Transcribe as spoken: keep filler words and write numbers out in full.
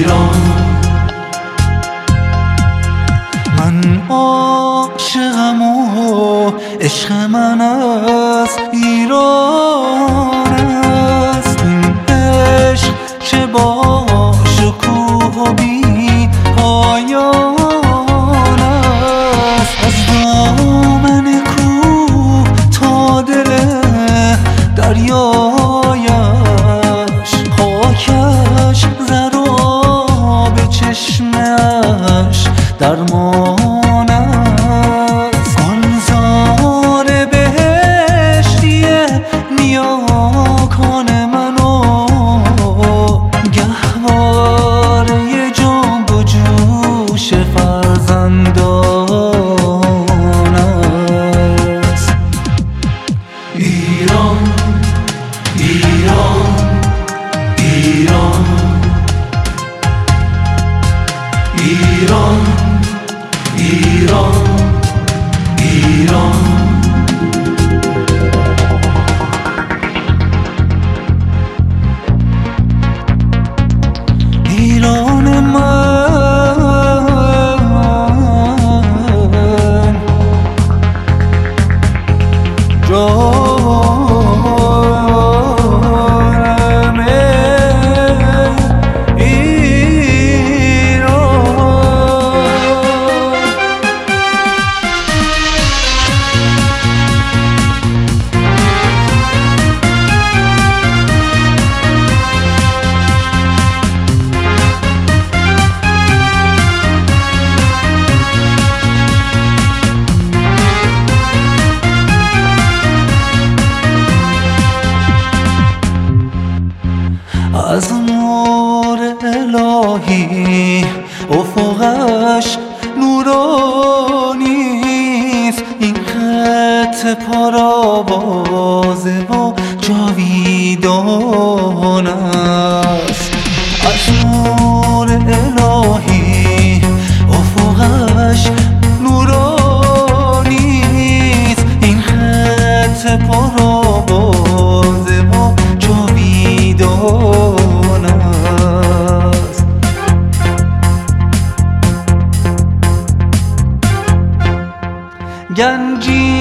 ایران. من عاشقم و عشق من از ایران است. این عشق چه با شکوه و بی پایان است. از دامن کوه تا دل دریایش، خاکش زر و آب چشمش درمان است. آن زار بهشتیه نیاکان منو گهواره جنب و جوش فرزندان است. ایران ایران ایران ایران ایران ایران. ایران من جانم از نور الهی افقش نورانیست. این خط پرآوازه و جاویدان است. از نور الهی افقش نورانیست. این خط پرآوازه و جاویدان است. گنجی